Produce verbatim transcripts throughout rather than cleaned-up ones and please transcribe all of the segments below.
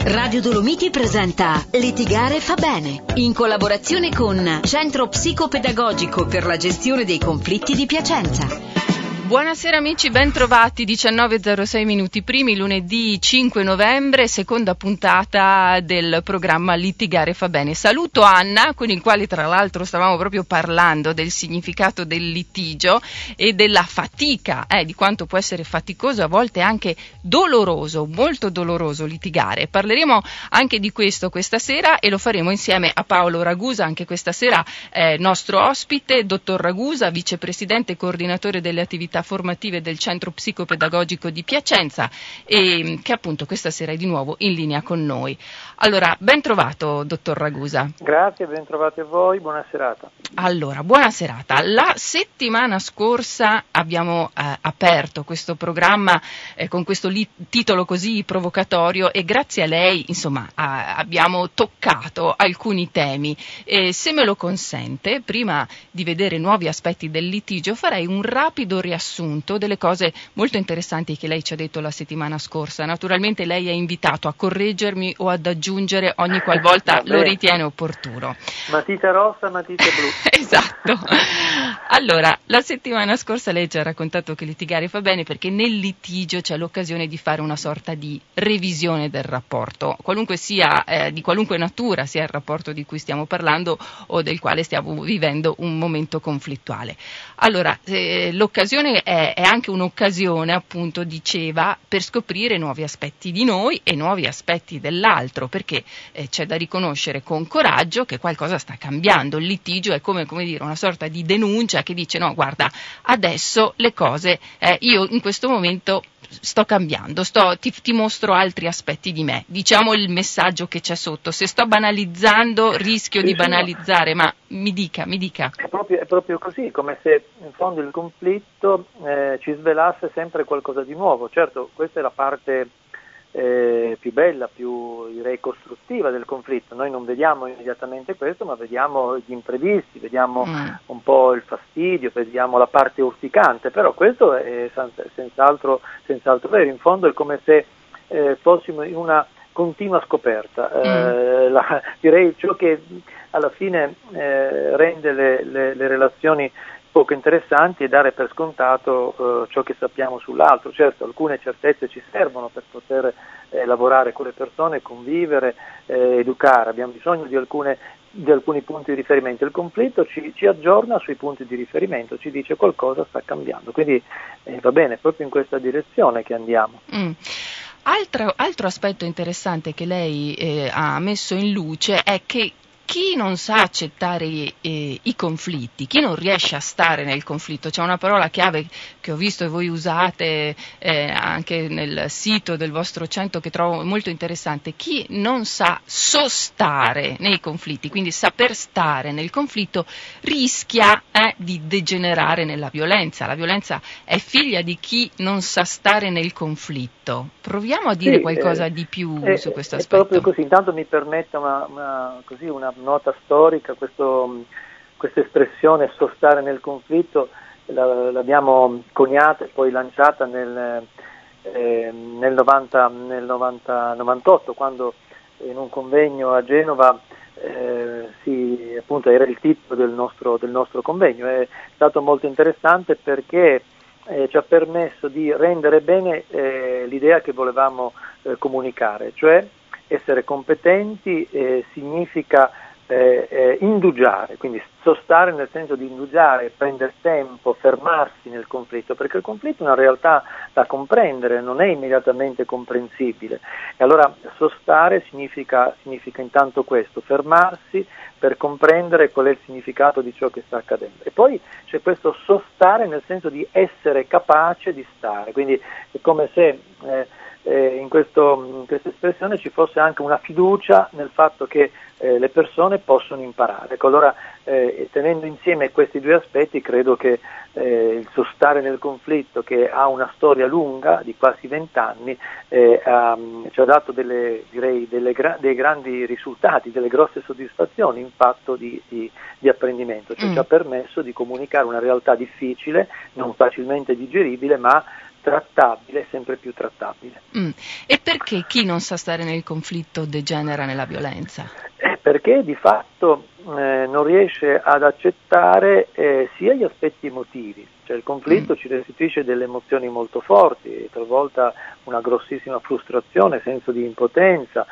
Radio Dolomiti presenta Litigare fa bene, in collaborazione con Centro Psicopedagogico per la gestione dei conflitti di Piacenza. Buonasera amici, ben trovati, diciannove e zero sei minuti primi, lunedì cinque novembre, seconda puntata del programma Litigare fa bene. Saluto Anna, con il quale tra l'altro stavamo proprio parlando del significato del litigio e della fatica, eh, di quanto può essere faticoso, a volte anche doloroso, molto doloroso litigare. Parleremo anche di questo questa sera e lo faremo insieme a Paolo Ragusa, anche questa sera eh, nostro ospite, dottor Ragusa, vicepresidente e coordinatore delle attività formative del Centro Psicopedagogico di Piacenza e che appunto questa sera è di nuovo in linea con noi. Allora, ben trovato dottor Ragusa. Grazie, ben trovati a voi, buona serata. Allora, buona serata. La settimana scorsa abbiamo eh, aperto questo programma eh, con questo li- titolo così provocatorio e grazie a lei, insomma, a- abbiamo toccato alcuni temi. E se me lo consente, prima di vedere nuovi aspetti del litigio, farei un rapido riassunto delle cose molto interessanti che lei ci ha detto la settimana scorsa. Naturalmente lei è invitato a correggermi o ad aggiungere ogni qualvolta lo ritiene opportuno. Matita rossa, matita blu. Esatto. Allora, la settimana scorsa lei ci ha raccontato che litigare fa bene perché nel litigio c'è l'occasione di fare una sorta di revisione del rapporto, qualunque sia, eh, di qualunque natura sia il rapporto di cui stiamo parlando o del quale stiamo vivendo un momento conflittuale. Allora, eh, l'occasione è, è anche un'occasione, appunto, diceva, per scoprire nuovi aspetti di noi e nuovi aspetti dell'altro, perché eh, c'è da riconoscere con coraggio che qualcosa sta cambiando. Il litigio è come, come dire, una sorta di denuncia che dice no, guarda, adesso le cose, eh, io in questo momento sto cambiando, sto, ti, ti mostro altri aspetti di me. Diciamo il messaggio che c'è sotto. Se sto banalizzando rischio sì, di sì, banalizzare, ma mi dica, mi dica. È proprio, è proprio così, come se in fondo il conflitto eh, ci svelasse sempre qualcosa di nuovo. Certo, questa è la parte eh, più bella, più direi costruttiva del conflitto. Noi non vediamo immediatamente questo, ma vediamo gli imprevisti, vediamo mm. un po' il fastidio, vediamo la parte urticante, però questo è senz'altro, senz'altro vero. In fondo è come se eh, fossimo in una continua scoperta. Mm. Eh, la, direi ciò che alla fine eh, rende le, le, le relazioni poco interessanti e dare per scontato eh, ciò che sappiamo sull'altro. Certo, alcune certezze ci servono per poter eh, lavorare con le persone, convivere, eh, educare. Abbiamo bisogno di, alcune, di alcuni punti di riferimento. Il conflitto ci, ci aggiorna sui punti di riferimento, ci dice qualcosa sta cambiando. Quindi eh, va bene, è proprio in questa direzione che andiamo. Mm. Altro, altro aspetto interessante che lei eh, ha messo in luce è che chi non sa accettare eh, i conflitti, chi non riesce a stare nel conflitto, c'è una parola chiave che ho visto e voi usate eh, anche nel sito del vostro centro che trovo molto interessante, chi non sa sostare nei conflitti, quindi saper stare nel conflitto, rischia eh, di degenerare nella violenza. La violenza è figlia di chi non sa stare nel conflitto. Proviamo a dire sì, qualcosa eh, di più eh, su questo è aspetto. È proprio così, intanto mi permetta una, una, così una nota storica, questo, questa espressione sostare nel conflitto la, l'abbiamo coniata e poi lanciata nel, eh, nel, novanta, nel novanta, novantotto, quando in un convegno a Genova eh, si, appunto era il titolo del nostro, del nostro convegno. È stato molto interessante perché eh, ci ha permesso di rendere bene eh, l'idea che volevamo eh, comunicare, cioè essere competenti eh, significa Eh, eh, indugiare, quindi sostare nel senso di indugiare, prendere tempo, fermarsi nel conflitto, perché il conflitto è una realtà da comprendere, non è immediatamente comprensibile. E allora sostare significa, significa intanto questo, fermarsi per comprendere qual è il significato di ciò che sta accadendo. E poi c'è questo sostare nel senso di essere capace di stare, quindi è come se eh, eh, in, questo, in questa espressione ci fosse anche una fiducia nel fatto che Eh, le persone possono imparare. Ecco, allora eh, tenendo insieme questi due aspetti credo che eh, il sostare nel conflitto, che ha una storia lunga di quasi vent'anni, eh, um, ci ha dato delle, direi, delle gra- dei grandi risultati, delle grosse soddisfazioni in fatto di, di, di apprendimento, cioè mm. ci ha permesso di comunicare una realtà difficile, non facilmente digeribile, ma trattabile, sempre più trattabile. Mm. E perché chi non sa stare nel conflitto degenera nella violenza? Eh, perché di fatto eh, non riesce ad accettare eh, sia gli aspetti emotivi, cioè il conflitto mm. ci restituisce delle emozioni molto forti, talvolta una grossissima frustrazione, senso di impotenza,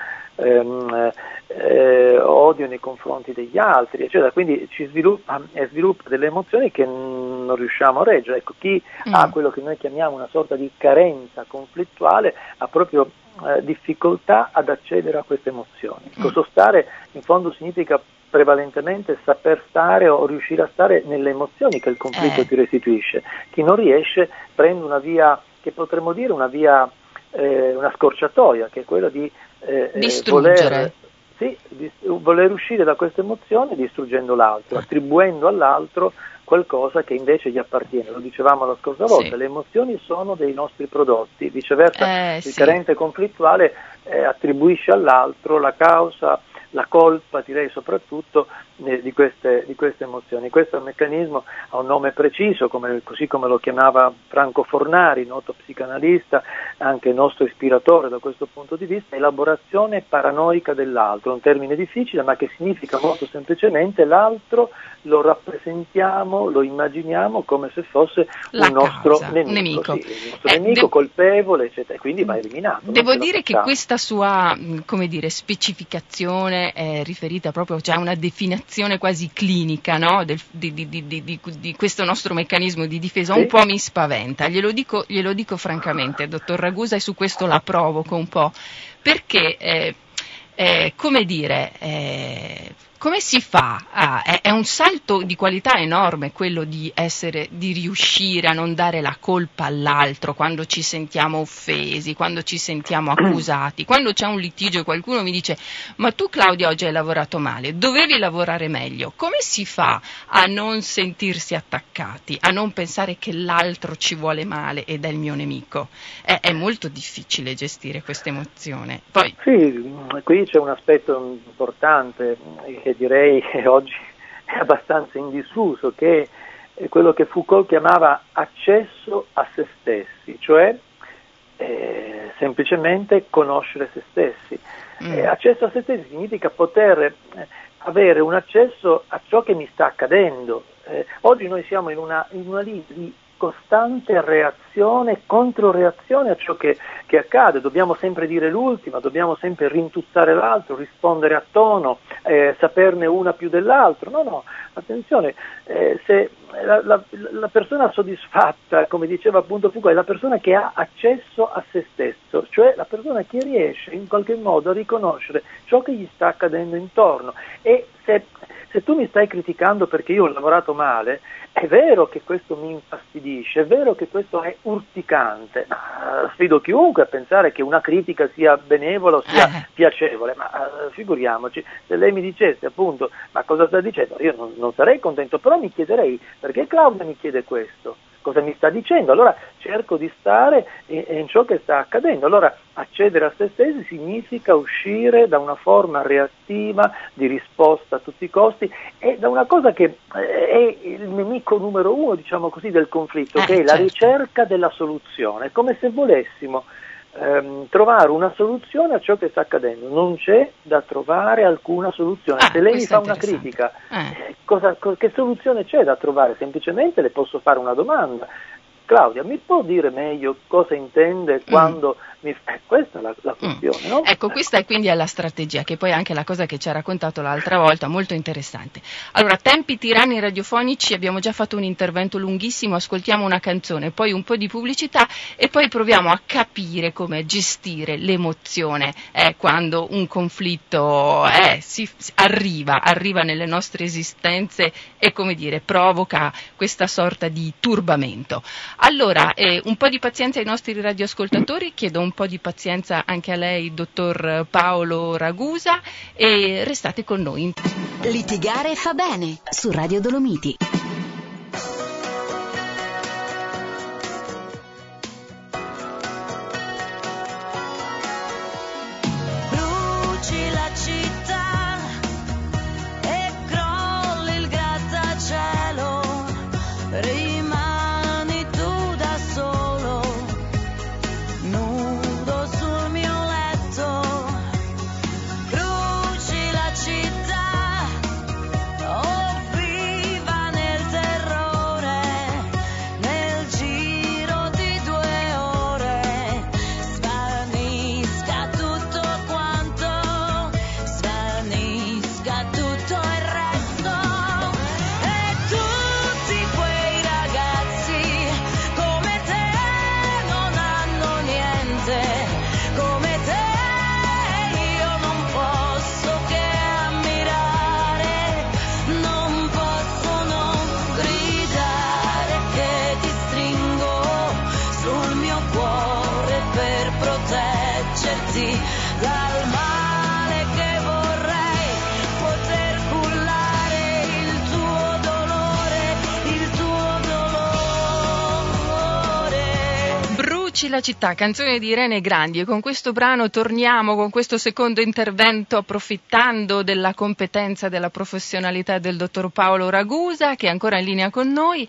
ehm, eh, odio nei confronti degli altri, eccetera. Quindi ci sviluppa, eh, sviluppa delle emozioni che n- non riusciamo a reggere. Ecco, chi mm. ha quello che noi chiamiamo una sorta di carenza conflittuale ha proprio eh, difficoltà ad accedere a queste emozioni. Mm. Questo stare in fondo significa prevalentemente saper stare o riuscire a stare nelle emozioni che il conflitto eh. ti restituisce. Chi non riesce prende una via, che potremmo dire una via, eh, una scorciatoia, che è quella di eh, distruggere. Voler, sì, di, voler uscire da questa emozione distruggendo l'altro, eh. attribuendo all'altro qualcosa che invece gli appartiene. Lo dicevamo la scorsa volta, sì. Le emozioni sono dei nostri prodotti, viceversa eh, il sì. carente conflittuale eh, attribuisce all'altro la causa, la colpa, direi soprattutto, eh, di, queste, di queste emozioni. Questo meccanismo ha un nome preciso, come, così come lo chiamava Franco Fornari, noto psicanalista, anche nostro ispiratore da questo punto di vista, elaborazione paranoica dell'altro, un termine difficile ma che significa molto semplicemente l'altro lo rappresentiamo, lo immaginiamo come se fosse la un nostro causa, nemico, un nemico. Sì, il nostro eh, nemico de- colpevole, eccetera, e quindi va eliminato. Devo dire che questa sua, come dire, specificazione è riferita proprio, cioè una definizione quasi clinica, no? Del, di, di, di, di, di questo nostro meccanismo di difesa, sì. Un po' mi spaventa, glielo dico, glielo dico francamente, dottor Ragusa, e su questo la provoco un po', perché, eh, eh, come dire, eh, come si fa? Ah, è, è un salto di qualità enorme quello di essere, di riuscire a non dare la colpa all'altro quando ci sentiamo offesi, quando ci sentiamo accusati, quando c'è un litigio e qualcuno mi dice: ma tu Claudia oggi hai lavorato male, dovevi lavorare meglio. Come si fa a non sentirsi attaccati, a non pensare che l'altro ci vuole male ed è il mio nemico? È, è molto difficile gestire questa emozione. Poi, sì, qui c'è un aspetto importante che direi che oggi è abbastanza in disuso, che è quello che Foucault chiamava accesso a se stessi, cioè eh, semplicemente conoscere se stessi. Mm. Eh, accesso a se stessi significa poter eh, avere un accesso a ciò che mi sta accadendo. Eh, oggi noi siamo in una, in una linea di costante reazione, controreazione a ciò che, che accade, dobbiamo sempre dire l'ultima, dobbiamo sempre rintuzzare l'altro, rispondere a tono, eh, saperne una più dell'altro. No, no, attenzione, eh, se la, la, la persona soddisfatta, come diceva appunto Foucault, è la persona che ha accesso a se stesso, cioè la persona che riesce in qualche modo a riconoscere ciò che gli sta accadendo intorno. E se, se tu mi stai criticando perché io ho lavorato male, è vero che questo mi infastidisce, è vero che questo è urticante, ma sfido chiunque a pensare che una critica sia benevola o sia eh. piacevole, ma uh, figuriamoci, se lei mi dicesse appunto ma cosa sta dicendo, io non, non sarei contento, però mi chiederei perché Claudia mi chiede questo, cosa mi sta dicendo, allora cerco di stare in, in ciò che sta accadendo. Allora accedere a se stessi significa uscire da una forma reattiva di risposta a tutti i costi e da una cosa che è il nemico numero uno, diciamo così, del conflitto, eh, che è certo. La ricerca della soluzione. È come se volessimo ehm, trovare una soluzione a ciò che sta accadendo. Non c'è da trovare alcuna soluzione. Ah, se lei mi fa una critica, eh. cosa, che soluzione c'è da trovare? Semplicemente le posso fare una domanda. Claudia, mi può dire meglio cosa intende quando mm. mi... Eh, questa è la, la questione, mm. no? Ecco, questa è quindi è la strategia, che poi è anche la cosa che ci ha raccontato l'altra volta, molto interessante. Allora, tempi tiranni radiofonici, abbiamo già fatto un intervento lunghissimo, ascoltiamo una canzone, poi un po' di pubblicità e poi proviamo a capire come gestire l'emozione eh, quando un conflitto eh, si, arriva, arriva nelle nostre esistenze e, come dire, provoca questa sorta di turbamento. Allora, eh, un po' di pazienza ai nostri radioascoltatori, chiedo un po' di pazienza anche a lei, dottor Paolo Ragusa, e restate con noi. Litigare fa bene, su Radio Dolomiti. Bruci la città e crolli il grattacielo, rimani tu da solo Bruci la città, canzone di Irene Grandi, e con questo brano torniamo con questo secondo intervento approfittando della competenza, della professionalità del dottor Paolo Ragusa, che è ancora in linea con noi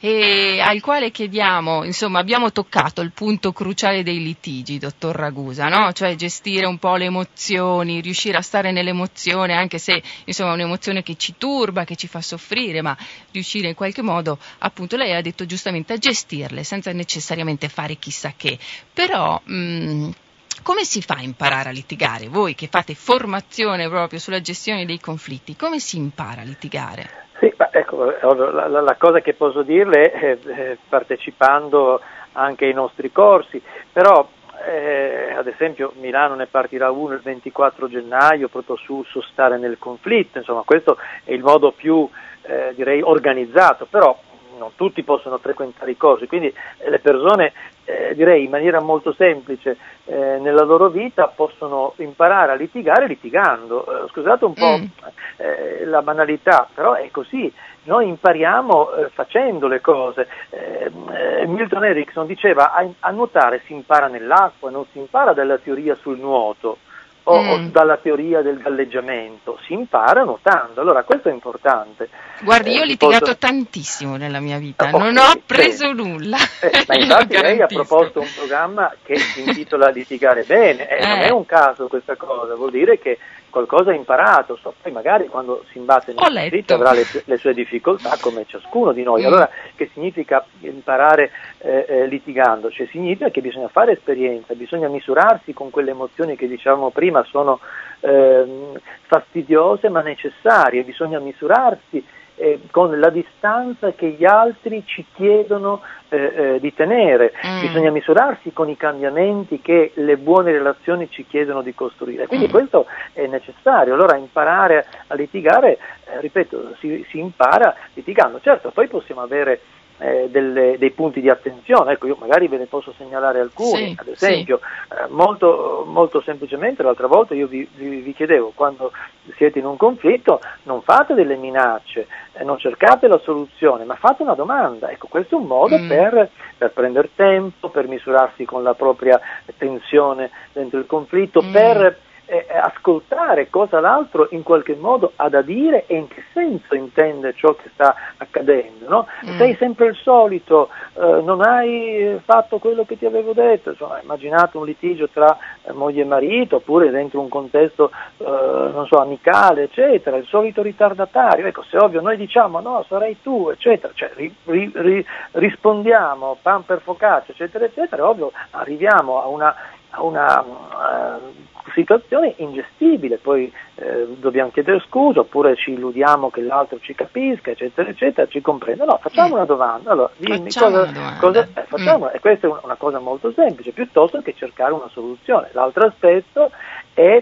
e al quale chiediamo, insomma abbiamo toccato il punto cruciale dei litigi, dottor Ragusa, no? Cioè gestire un po' le emozioni, riuscire a stare nell'emozione anche se insomma è un'emozione che ci turba, che ci fa soffrire, ma riuscire in qualche modo, appunto lei ha detto giustamente, a gestirle senza necessariamente fare chissà che. Però mh, come si fa a imparare a litigare? Voi che fate formazione proprio sulla gestione dei conflitti, come si impara a litigare? Sì, ma ecco, la, la, la cosa che posso dirle è, è partecipando anche ai nostri corsi, però eh, ad esempio Milano ne partirà uno il ventiquattro gennaio proprio su, su stare nel conflitto, insomma questo è il modo più eh, direi organizzato, però non tutti possono frequentare i corsi, quindi le persone eh, direi in maniera molto semplice eh, nella loro vita possono imparare a litigare litigando. Eh, scusate un po' mm. eh, la banalità, però è così, noi impariamo eh, facendo le cose. Eh, eh, Milton Erickson diceva a, a nuotare si impara nell'acqua, non si impara dalla teoria sul nuoto. O, mm. o dalla teoria del galleggiamento, si impara nuotando, allora questo è importante. Guardi, io ho eh, litigato posso... tantissimo nella mia vita, oh, non ho sì, preso sì. nulla. Eh, ma infatti lei ha proposto un programma che si intitola Litigare bene, eh, eh. non è un caso questa cosa, vuol dire che qualcosa ha imparato, so, poi magari quando si imbatte nel conflitto avrà le, le sue difficoltà come ciascuno di noi. Mm. Allora che significa imparare eh, eh, litigando? Cioè significa che bisogna fare esperienza, bisogna misurarsi con quelle emozioni che dicevamo prima sono eh, fastidiose ma necessarie, bisogna misurarsi eh, con la distanza che gli altri ci chiedono eh, eh, di tenere, mm. bisogna misurarsi con i cambiamenti che le buone relazioni ci chiedono di costruire, quindi mm. questo è necessario. Allora imparare a litigare, eh, ripeto, si, si impara litigando, certo poi possiamo avere Eh, delle, dei punti di attenzione, ecco io magari ve ne posso segnalare alcuni, sì, ad esempio sì. eh, molto, molto semplicemente l'altra volta io vi, vi, vi chiedevo, quando siete in un conflitto non fate delle minacce, eh, non cercate la soluzione, ma fate una domanda, ecco questo è un modo mm. per, per prendere tempo, per misurarsi con la propria tensione dentro il conflitto, mm. per Eh, ascoltare cosa l'altro in qualche modo ha da dire e in che senso intende ciò che sta accadendo, no? Mm. Sei sempre il solito, eh, non hai fatto quello che ti avevo detto, insomma, immaginate un litigio tra eh, moglie e marito oppure dentro un contesto eh, non so amicale eccetera, il solito ritardatario, ecco se ovvio noi diciamo no sarai tu eccetera, cioè ri, ri, ri, rispondiamo pan per focaccia eccetera eccetera, ovvio arriviamo a una, a una uh, situazione ingestibile, poi eh, dobbiamo chiedere scusa oppure ci illudiamo che l'altro ci capisca eccetera eccetera, ci comprenda, no, facciamo mm. una domanda, allora dimmi facciamo cosa, una domanda. cosa eh, facciamo, mm. e questa è una, una cosa molto semplice, piuttosto che cercare una soluzione. L'altro aspetto è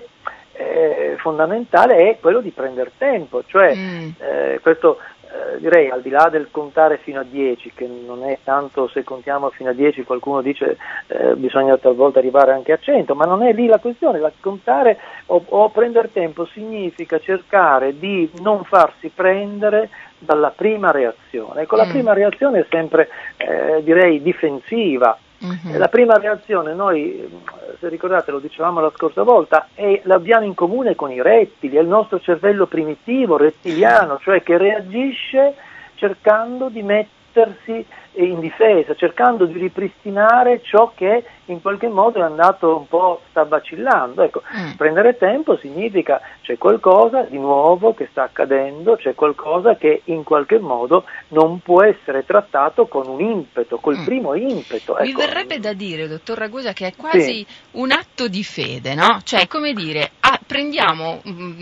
eh, fondamentale è quello di prendere tempo, cioè mm. eh, questo Eh, direi al di là del contare fino a dieci, che non è tanto, se contiamo fino a dieci qualcuno dice eh, bisogna talvolta arrivare anche a cento, ma non è lì la questione, la contare o, o prendere tempo significa cercare di non farsi prendere dalla prima reazione. Ecco, mm. la prima reazione è sempre eh, direi difensiva. Mm-hmm. La prima reazione noi, se ricordate, lo dicevamo la scorsa volta, è, l'abbiamo in comune con i rettili, è il nostro cervello primitivo, rettiliano, cioè che reagisce cercando di mettersi in difesa, cercando di ripristinare ciò che in qualche modo è andato un po' sta vacillando. Ecco, mm. prendere tempo significa c'è qualcosa di nuovo che sta accadendo, c'è qualcosa che in qualche modo non può essere trattato con un impeto, col mm. primo impeto. Ecco. Mi verrebbe da dire, dottor Ragusa, che è quasi sì. un atto di fede, no? Cioè, come dire, ah, prendiamo,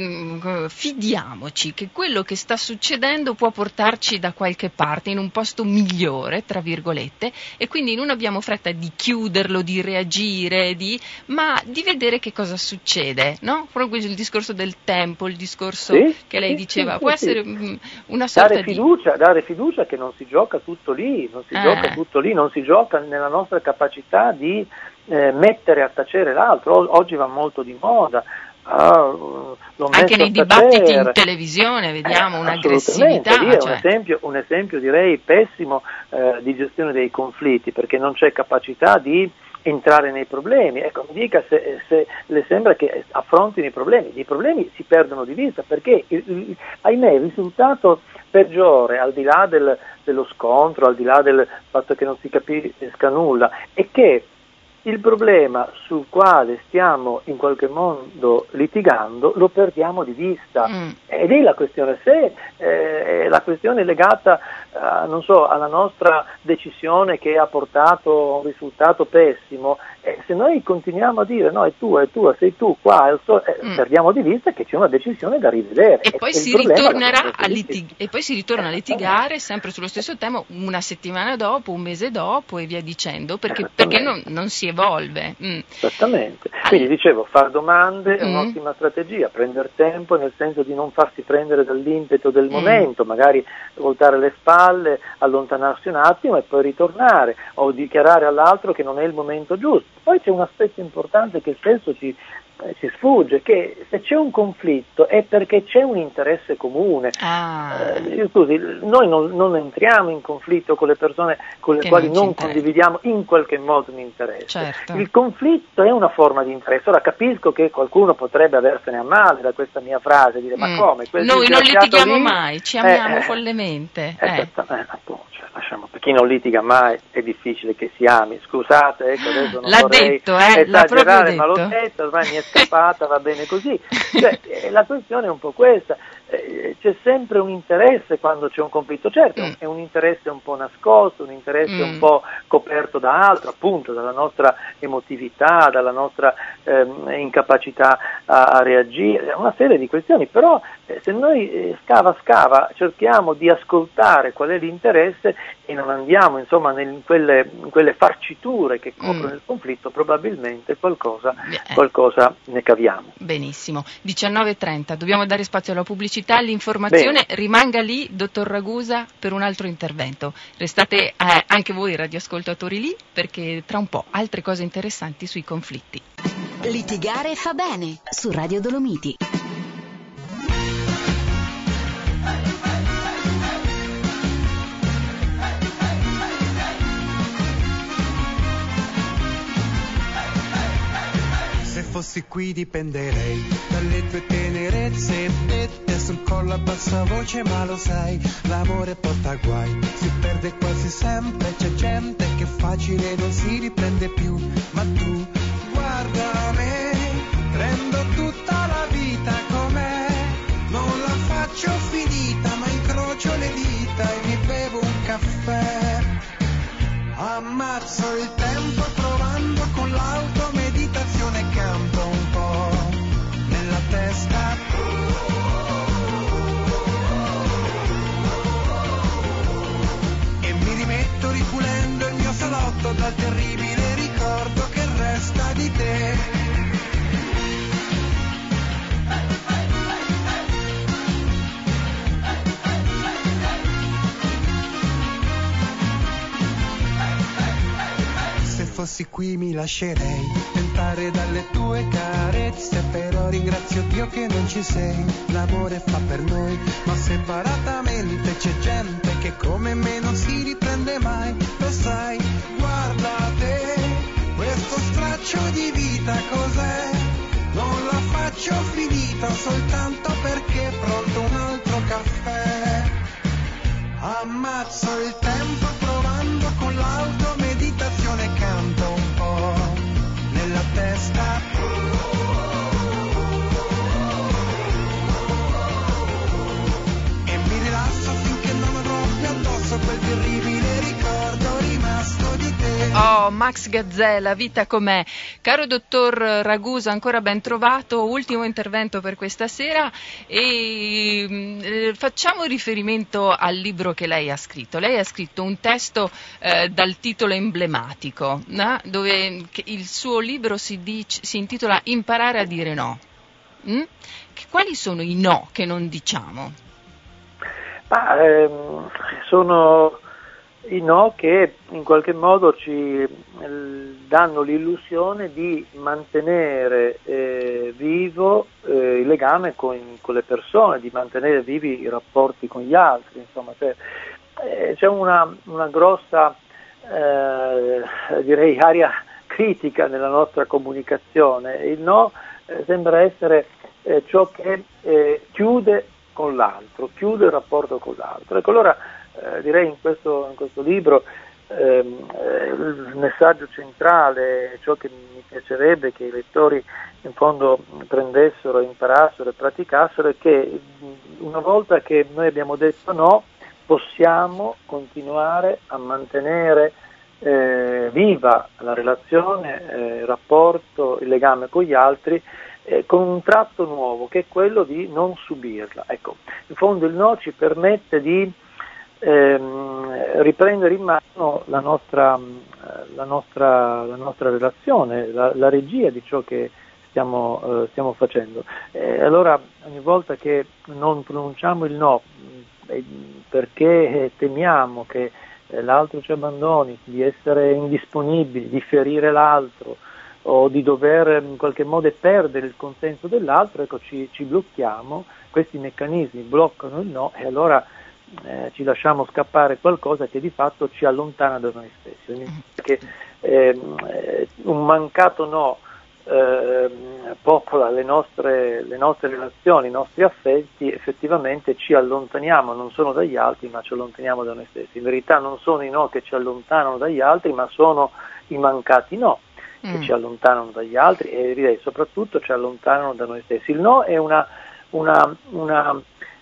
mm, fidiamoci che quello che sta succedendo può portarci da qualche parte, in un posto migliore, tra virgolette, e quindi non abbiamo fretta di chiuderlo, di reagire, di, ma di vedere che cosa succede, no? Proprio il discorso del tempo, il discorso sì, che lei sì, diceva, sì, può sì, essere sì. una sorta dare fiducia, di... dare fiducia che non si gioca tutto lì, non si eh. gioca tutto lì, non si gioca nella nostra capacità di eh, mettere a tacere l'altro. O- oggi va molto di moda. Ah, anche nei dibattiti in televisione vediamo eh, un'aggressività. Lì è cioè... un, esempio, un esempio direi pessimo eh, di gestione dei conflitti, perché non c'è capacità di entrare nei problemi. Ecco, mi dica se, se le sembra che affrontino i problemi. I problemi si perdono di vista, perché il, il, ahimè il risultato peggiore, al di là del, dello scontro, al di là del fatto che non si capisca nulla, è che il problema sul quale stiamo in qualche modo litigando lo perdiamo di vista. Mm. Ed è la questione. Se eh, la questione è legata eh, non so, alla nostra decisione che ha portato a un risultato pessimo, eh, se noi continuiamo a dire no, è tua, è tua, sei tu qua, è so, eh, mm. perdiamo di vista che c'è una decisione da rivedere. E, poi, si ritornerà a litig- e poi si ritorna a litigare sempre sullo stesso tema una settimana dopo, un mese dopo e via dicendo, perché, perché non, non si evolve. Mm. Esattamente. Quindi dicevo, far domande è mm. un'ottima strategia, prendere tempo nel senso di non farsi prendere dall'impeto del mm. momento, magari voltare le spalle, allontanarsi un attimo e poi ritornare, o dichiarare all'altro che non è il momento giusto. Poi c'è un aspetto importante che spesso ci, eh, ci sfugge, che se c'è un conflitto è perché c'è un interesse comune. Ah. Eh, scusi, noi non, non entriamo in conflitto con le persone con le che quali non, non condividiamo in qualche modo un interesse. Certo. Il conflitto è una forma di interesse. Ora capisco che qualcuno potrebbe aversene a male da questa mia frase, dire mm. ma come? Noi non litighiamo lì? mai, ci amiamo eh, follemente. Eh. Esattamente, appunto. Lasciamo, per chi non litiga mai è difficile che si ami, scusate, ecco, adesso non l'ha vorrei detto, eh, esagerare, l'ha ma l'ho detto, ormai mi è scappata, va bene così. Cioè, la questione è un po' questa, eh, c'è sempre un interesse quando c'è un conflitto, certo mm. è un interesse un po' nascosto, un interesse mm. un po' coperto da altro, appunto dalla nostra emotività, dalla nostra ehm, incapacità a, a reagire, una serie di questioni, però eh, se noi eh, scava scava cerchiamo di ascoltare qual è l'interesse e non andiamo insomma nel, in, quelle, in quelle farciture che coprono mm. il conflitto, probabilmente qualcosa, eh. qualcosa ne caviamo. Benissimo, diciannove e trenta, dobbiamo dare spazio alla pubblicità, all'informazione. Bene. Rimanga lì, dottor Ragusa, per un altro intervento. Restate eh, anche voi radioascoltatori lì, perché tra un po' altre cose interessanti sui conflitti. Litigare fa bene, su Radio Dolomiti. Se fossi qui dipenderei dalle tue tenerezze dette sul collo a bassa voce, ma lo sai, l'amore porta guai, si perde quasi sempre, c'è gente che facile non si riprende più, ma tu guarda me, prendo tutta la vita com'è, non la faccio finita, ma incrocio le dita e mi bevo un caffè, ammazzo il tempo provando con l'auto meditazione, canto un po' nella testa, e mi rimetto ripulendo il mio salotto dal terribile ricordo che resta di te. Se fossi qui mi lascerei tentare dalle tue carezze, però ringrazio Dio che non ci sei, l'amore fa per noi, ma separatamente c'è gente che come me non si riprende mai, lo sai, guarda te, questo straccio di vita cos'è, non la faccio finita soltanto perché è pronto un altro caffè, ammazzo il tempo provando con l'auto meditazione, canto un po' nella testa, e mi rilasso finché non avrò più addosso quel terribile ricordo rimasto di te. Oh, Max Gazzella, vita com'è. Caro dottor Ragusa, ancora ben trovato, ultimo intervento per questa sera e eh, facciamo riferimento al libro che lei ha scritto. Lei ha scritto un testo eh, dal titolo emblematico, no? Dove il suo libro si, dice, si intitola Imparare a dire no. Mm? Quali sono i no che non diciamo? Ma, ehm, sono i no che in qualche modo ci danno l'illusione di mantenere eh, vivo eh, il legame con, con le persone, di mantenere vivi i rapporti con gli altri, insomma, cioè, eh, c'è una, una grossa eh, direi aria critica nella nostra comunicazione. Il no eh, sembra essere eh, ciò che eh, chiude con l'altro, chiude il rapporto con l'altro. Ecco, allora eh, direi in questo, in questo libro ehm, eh, il messaggio centrale, ciò che mi piacerebbe che i lettori in fondo prendessero, imparassero e praticassero, è che una volta che noi abbiamo detto no, possiamo continuare a mantenere eh, viva la relazione, eh, il rapporto, il legame con gli altri, eh, con un tratto nuovo, che è quello di non subirla. Ecco, in fondo il no ci permette di ehm, riprendere in mano la nostra, la nostra, la nostra relazione, la, la regia di ciò che stiamo, eh, stiamo facendo. Eh, allora ogni volta che non pronunciamo il no, eh, perché temiamo che eh, l'altro ci abbandoni, di essere indisponibili, di ferire l'altro, o di dover in qualche modo perdere il consenso dell'altro, ecco, ci, ci blocchiamo, questi meccanismi bloccano il no, e allora eh, ci lasciamo scappare qualcosa che di fatto ci allontana da noi stessi. Perché eh, un mancato no eh, popola le nostre, le nostre relazioni, i nostri affetti, effettivamente ci allontaniamo non solo dagli altri, ma ci allontaniamo da noi stessi. In verità non sono i no che ci allontanano dagli altri, ma sono i mancati no che mm. ci allontanano dagli altri, e direi soprattutto ci allontanano da noi stessi. Il no è una, una, una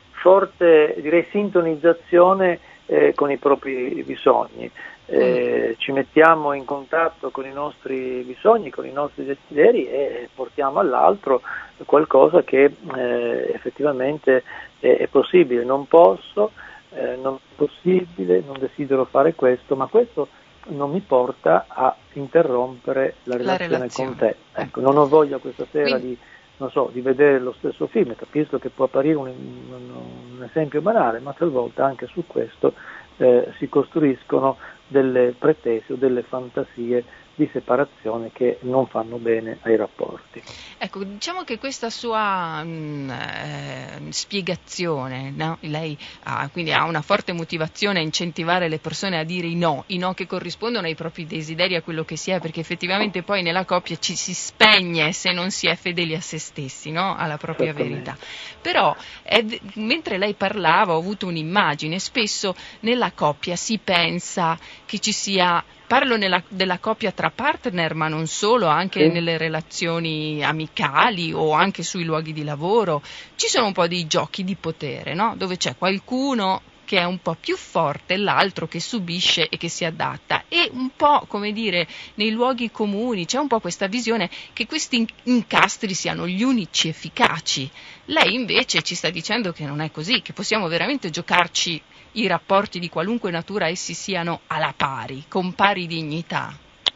forte, direi, sintonizzazione eh, con i propri bisogni. Eh, mm. Ci mettiamo in contatto con i nostri bisogni, con i nostri desideri, e portiamo all'altro qualcosa che eh, effettivamente è, è possibile. Non posso, eh, non è possibile, non desidero fare questo, ma questo non mi porta a interrompere la relazione, la relazione. con te. Ecco, non ho voglia questa sera Quindi... di, non so, di vedere lo stesso film. Capisco che può apparire un, un, un esempio banale, ma talvolta anche su questo eh, si costruiscono delle pretese o delle fantasie di separazione che non fanno bene ai rapporti. Ecco, diciamo che questa sua mh, eh, spiegazione, no? Lei ha, quindi ha una forte motivazione a incentivare le persone a dire i no, i no che corrispondono ai propri desideri, a quello che si è, perché effettivamente poi nella coppia ci si spegne se non si è fedeli a se stessi, no? Alla propria verità. Però è, mentre lei parlava ho avuto un'immagine, spesso nella coppia si pensa che ci sia, parlo nella, della coppia tra partner, ma non solo, anche sì. nelle relazioni amicali o anche sui luoghi di lavoro, ci sono un po' dei giochi di potere, no? Dove c'è qualcuno che è un po' più forte, l'altro che subisce e che si adatta, e un po', come dire, nei luoghi comuni c'è un po' questa visione che questi incastri siano gli unici efficaci. Lei invece ci sta dicendo che non è così, che possiamo veramente giocarci i rapporti di qualunque natura essi siano alla pari, con pari dignità.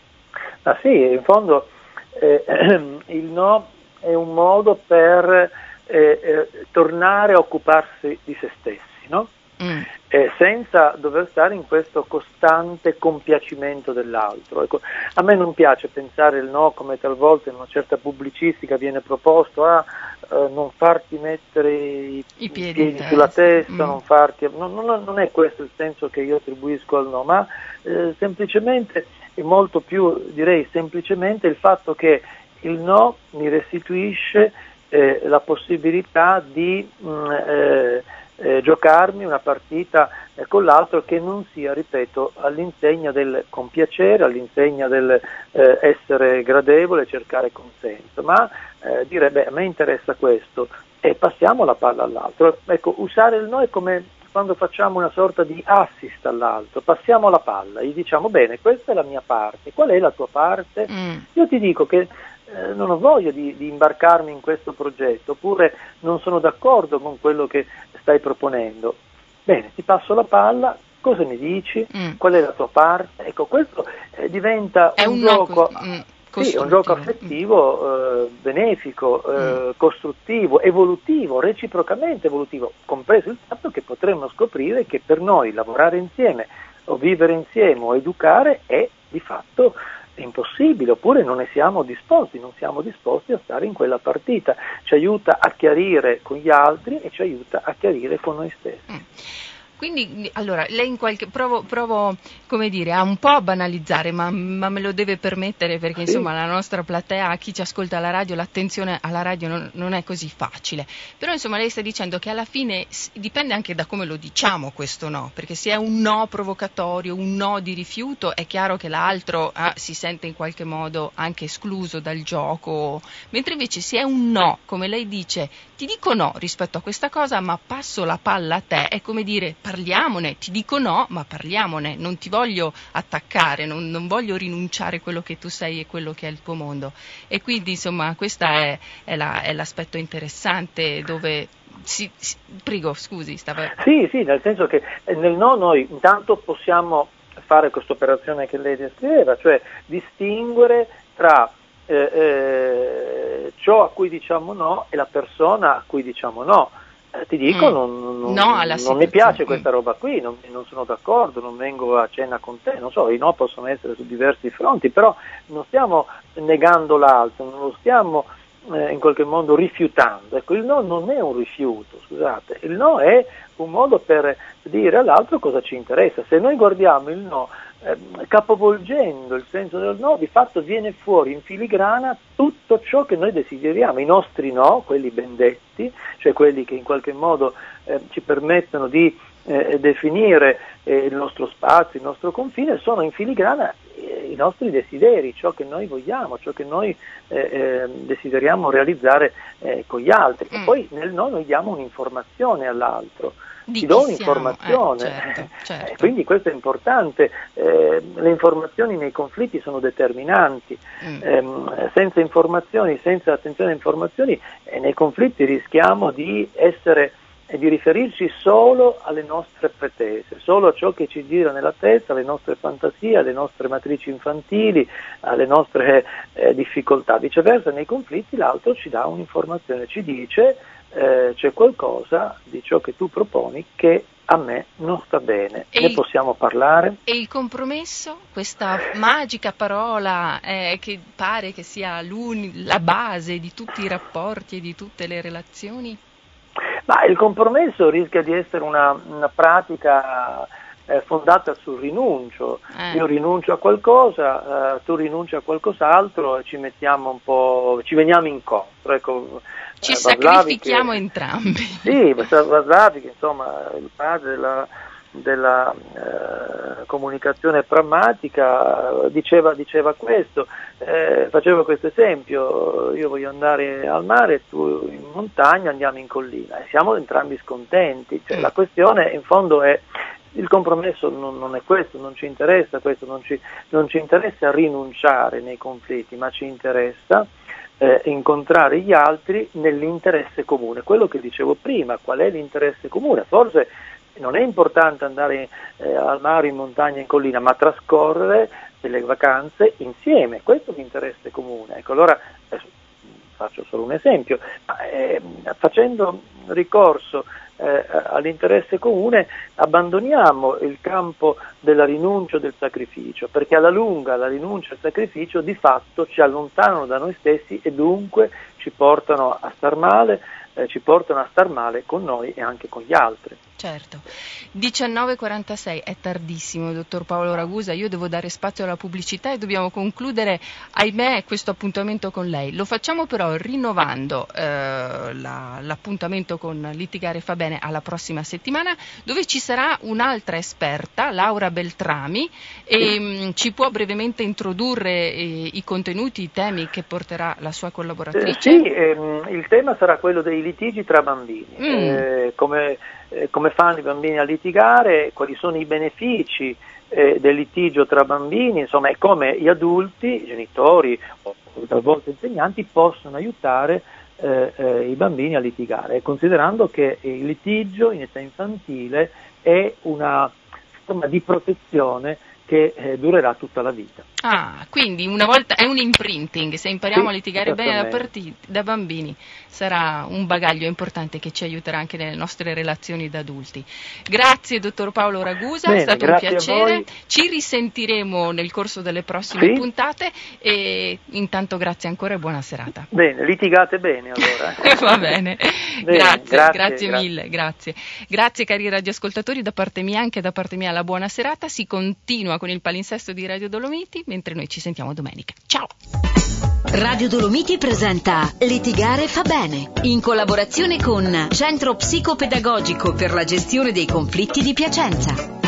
Ah sì, in fondo eh, il no è un modo per eh, eh, tornare a occuparsi di se stessi, no? Mm. Eh, senza dover stare in questo costante compiacimento dell'altro. Ecco, a me non piace pensare il no come talvolta in una certa pubblicistica viene proposto a eh, non farti mettere i, I piedi, i piedi sulla testa, mm. non farti, non, non, non è questo il senso che io attribuisco al no, ma eh, semplicemente, e molto più direi semplicemente, il fatto che il no mi restituisce eh, la possibilità di mh, eh, Eh, giocarmi una partita eh, con l'altro che non sia, ripeto, all'insegna del compiacere, all'insegna del eh, essere gradevole, cercare consenso, ma eh, dire beh, a me interessa questo e passiamo la palla all'altro. Ecco, usare il no è come quando facciamo una sorta di assist all'altro, passiamo la palla, gli diciamo bene, questa è la mia parte, qual è la tua parte? Mm. Io ti dico che Eh, non ho voglia di, di imbarcarmi in questo progetto, oppure non sono d'accordo con quello che stai proponendo. Bene, ti passo la palla, cosa mi dici? Mm. Qual è la tua parte? Ecco, questo eh, diventa è un, un gioco, no, sì, un gioco affettivo, eh, benefico, eh, mm. costruttivo, evolutivo, reciprocamente evolutivo, compreso il fatto che potremmo scoprire che per noi lavorare insieme o vivere insieme o educare è di fatto impossibile, oppure non ne siamo disposti, non siamo disposti a stare in quella partita. Ci aiuta a chiarire con gli altri e ci aiuta a chiarire con noi stessi. Mm. Quindi, allora, lei in qualche provo, provo come dire, a un po' a banalizzare, ma, ma me lo deve permettere perché insomma la nostra platea, a chi ci ascolta alla radio, l'attenzione alla radio non, non è così facile. Però insomma lei sta dicendo che alla fine dipende anche da come lo diciamo questo no, perché se è un no provocatorio, un no di rifiuto, è chiaro che l'altro ah, si sente in qualche modo anche escluso dal gioco, mentre invece se è un no, come lei dice, ti dico no rispetto a questa cosa, ma passo la palla a te, è come dire parliamone, ti dico no, ma parliamone, non ti voglio attaccare, non, non voglio rinunciare a quello che tu sei e quello che è il tuo mondo. E quindi insomma questo è, è, la, è l'aspetto interessante dove si, si, prego, scusi, stava... Sì, sì, nel senso che nel no noi intanto possiamo fare questa operazione che lei descriveva, cioè distinguere tra eh, eh, ciò a cui diciamo no e la persona a cui diciamo no. Eh, ti dico, mm. non, non, no alla non mi piace questa roba qui, non, non sono d'accordo, non vengo a cena con te, non so, i no possono essere su diversi fronti, però non stiamo negando l'altro, non lo stiamo eh, in qualche modo rifiutando. Ecco, il no non è un rifiuto, scusate, il no è un modo per dire all'altro cosa ci interessa. Se noi guardiamo il no eh, capovolgendo il senso del no, di fatto viene fuori in filigrana tutto ciò che noi desideriamo. I nostri no, quelli ben detti, cioè quelli che in qualche modo eh, ci permettono di eh, definire eh, il nostro spazio, il nostro confine, sono in filigrana eh, i nostri desideri, ciò che noi vogliamo, ciò che noi eh, eh, desideriamo realizzare eh, con gli altri. Mm. E poi nel no noi diamo un'informazione all'altro. Di ti do un'informazione, eh, certo, certo. Eh, quindi questo è importante, eh, le informazioni nei conflitti sono determinanti, mm. eh, senza informazioni, senza attenzione alle informazioni, eh, nei conflitti rischiamo di essere e di riferirci solo alle nostre pretese, solo a ciò che ci gira nella testa, alle nostre fantasie, alle nostre matrici infantili, alle nostre eh, difficoltà. Viceversa, nei conflitti l'altro ci dà un'informazione, ci dice eh, c'è qualcosa di ciò che tu proponi che a me non sta bene, e ne il, possiamo parlare? E il compromesso, questa magica parola eh, che pare che sia la base di tutti i rapporti e di tutte le relazioni? Ma il compromesso rischia di essere una, una pratica eh, fondata sul rinuncio. Eh. Io rinuncio a qualcosa, eh, tu rinunci a qualcos'altro e ci mettiamo un po', ci veniamo incontro. Ecco, ci eh, sacrifichiamo che, entrambi. Sì, Vaslavi, che insomma il padre della, della eh, comunicazione pragmatica, diceva, diceva questo, eh, faceva questo esempio: io voglio andare al mare, tu in montagna, andiamo in collina, e siamo entrambi scontenti. Cioè, mm. La questione in fondo è: il compromesso non, non è questo, non ci interessa questo, non ci, non ci interessa rinunciare nei conflitti, ma ci interessa eh, incontrare gli altri nell'interesse comune. Quello che dicevo prima, qual è l'interesse comune? Forse non è importante andare eh, al mare, in montagna, in collina, ma trascorrere delle vacanze insieme, questo è l'interesse comune. Ecco, allora adesso faccio solo un esempio, ma, eh, facendo ricorso eh, all'interesse comune abbandoniamo il campo della rinuncia e del sacrificio, perché alla lunga la rinuncia e il sacrificio di fatto ci allontanano da noi stessi e dunque ci portano a star male, eh, ci portano a star male con noi e anche con gli altri. Certo. diciannove e quarantasei, è tardissimo, dottor Paolo Ragusa, io devo dare spazio alla pubblicità e dobbiamo concludere, ahimè, questo appuntamento con lei. Lo facciamo però rinnovando eh, la, l'appuntamento con Litigare fa bene alla prossima settimana, dove ci sarà un'altra esperta, Laura Beltrami, e mh, ci può brevemente introdurre eh, i contenuti, i temi che porterà la sua collaboratrice? Eh, sì, ehm, il tema sarà quello dei litigi tra bambini, mm. eh, come come fanno i bambini a litigare, quali sono i benefici eh, del litigio tra bambini, insomma, e come gli adulti, i genitori o talvolta insegnanti possono aiutare eh, eh, i bambini a litigare, considerando che il litigio in età infantile è una forma di protezione che che eh, durerà tutta la vita. Ah, quindi una volta è un imprinting, se impariamo Sì, a litigare bene da, esattamente. parti, da bambini sarà un bagaglio importante che ci aiuterà anche nelle nostre relazioni da adulti. Grazie dottor Paolo Ragusa, Bene, è stato un grazie a piacere, voi. ci risentiremo nel corso delle prossime Sì. puntate e intanto grazie ancora e buona serata. Bene, litigate bene allora. Va bene, Bene, grazie, grazie, grazie grazie. mille, grazie. Grazie cari radioascoltatori, da parte mia anche da parte mia la buona serata, si continua con il palinsesto di Radio Dolomiti mentre noi ci sentiamo domenica. Ciao! Radio Dolomiti presenta Litigare fa bene, in collaborazione con Centro Psicopedagogico per la gestione dei conflitti di Piacenza.